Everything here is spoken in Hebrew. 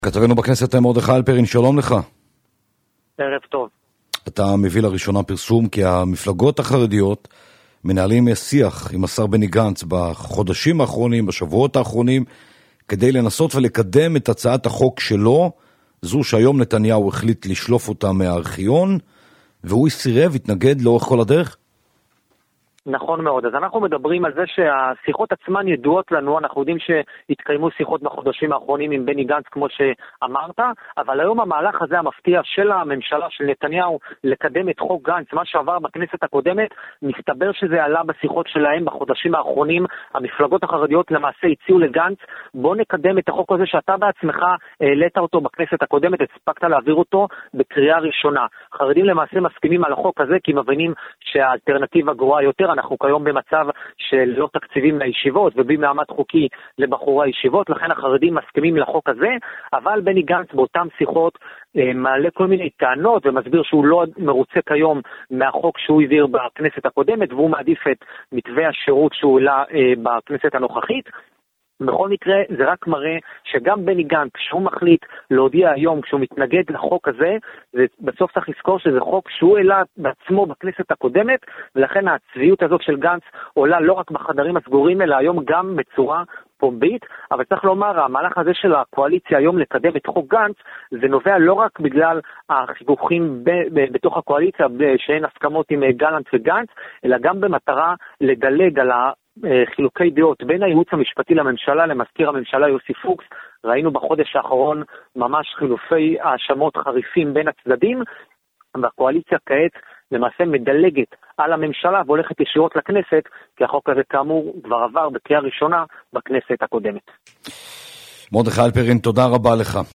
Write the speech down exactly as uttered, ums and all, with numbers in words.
כתבנו בכנסת מרדכי הלפרין, שלום לך. ערב טוב. אתה מביא לראשונה פרסום כי המפלגות החרדיות מנהלים שיח עם השר בני גנץ בחודשים האחרונים, בשבועות האחרונים, כדי לנסות ולקדם את הצעת החוק שלו, זו שהיום נתניהו החליט לשלוף אותה מהארכיון, והוא סירב, התנגד לאורך כל הדרך. נכון מאוד. אז אנחנו מדברים על זה שהשיחות עצמן ידועות לנו, אנחנו יודעים שהתקיימו שיחות בחודשים האחרונים עם בני גנץ כמו שאמרת, אבל היום המהלך הזה המפתיע של הממשלה של נתניהו לקדם את חוק גנץ, מה שעבר בכנסת הקודמת, מסתבר שזה עלה בשיחות שלהם בחודשים האחרונים. המפלגות החרדיות למעשה הציעו לגנץ, בוא נקדם את החוק הזה שאתה בעצמך העלית אותו בכנסת הקודמת, הספקת להעביר אותו בקריאה ראשונה. חרדים למעשה מסכימים על החוק הזה כי מבינים שהאלטרנטיבה גרועה יותר. אנחנו כיום במצב של לא תקציבים לישיבות ובי מעמד חוקי לבחורי הישיבות, לכן החרדים מסכימים לחוק הזה, אבל בני גנץ באותם שיחות מעלה כל מיני טענות ומסביר שהוא לא מרוצה כיום מהחוק שהוא העביר בכנסת הקודמת, והוא מעדיף את מתווה השירות שהוא העלה בכנסת הנוכחית. בכל מקרה זה רק מראה שגם בני גנץ, כשהוא מחליט להודיע היום כשהוא מתנגד לחוק הזה, בסוף צריך לזכור שזה חוק שהוא העלה בעצמו בכנסת הקודמת, ולכן הצביעות הזאת של גנץ עולה לא רק בחדרים הסגורים אלא היום גם בצורה פומבית. אבל צריך לומר, המהלך הזה של הקואליציה היום לקדם את חוק גנץ, זה נובע לא רק בגלל החיכוכים ב- ב- בתוך הקואליציה שאין הסכמות עם גלנט וגנץ, אלא גם במטרה לדלג על ה... חילוקי דעות בין הייעוץ המשפטי לממשלה למזכיר הממשלה יוסי פוקס. ראינו בחודש האחרון ממש חילופי האשמות חריפים בין הצדדים, והקואליציה כעת למעשה מדלגת על הממשלה והולכת ישירות לכנסת, כי החוק הזה כאמור כבר עבר בקריאה ראשונה בכנסת הקודמת. מרדכי הלפרין, תודה רבה לך.